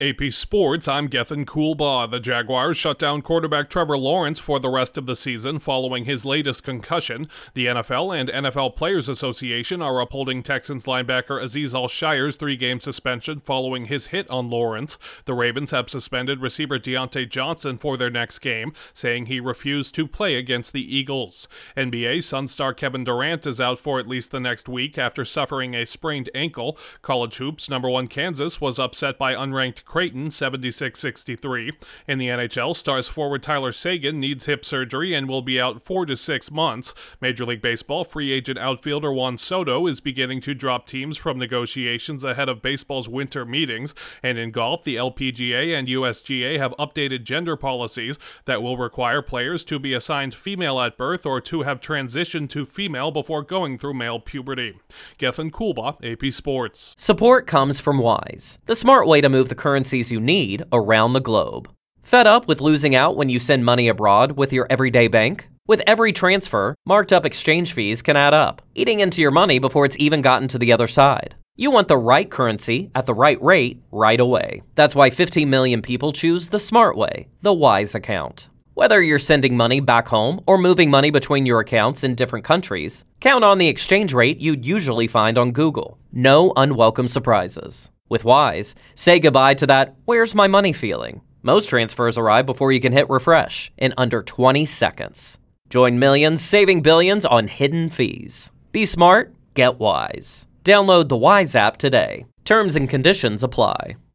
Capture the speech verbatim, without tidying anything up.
A P Sports, I'm Gethin Coolbaugh. The Jaguars shut down quarterback Trevor Lawrence for the rest of the season following his latest concussion. The N F L and N F L Players Association are upholding Texans linebacker Azeez Al-Shire's three-game suspension following his hit on Lawrence. The Ravens have suspended receiver Deontay Johnson for their next game, saying he refused to play against the Eagles. N B A Sun star Kevin Durant is out for at least the next week after suffering a sprained ankle. College hoops number one Kansas was upset by unranked Creighton seventy-six sixty-three. In the N H L, Stars forward Tyler Seguin needs hip surgery and will be out four to six months. Major League Baseball free agent outfielder Juan Soto is beginning to drop teams from negotiations ahead of baseball's winter meetings. And in golf, the L P G A and U S G A have updated gender policies that will require players to be assigned female at birth or to have transitioned to female before going through male puberty. Gethin Coolbaugh, A P Sports. Support comes from Wise, the smart way to move the currencies you need around the globe. Fed up with losing out when you send money abroad with your everyday bank? With every transfer, marked up exchange fees can add up, eating into your money before it's even gotten to the other side. You want the right currency at the right rate right away. That's why fifteen million people choose the smart way, the Wise account. Whether you're sending money back home or moving money between your accounts in different countries, count on the exchange rate you'd usually find on Google. No unwelcome surprises. With Wise, say goodbye to that "where's my money" feeling. Most transfers arrive before you can hit refresh in under twenty seconds. Join millions saving billions on hidden fees. Be smart, get Wise. Download the Wise app today. Terms and conditions apply.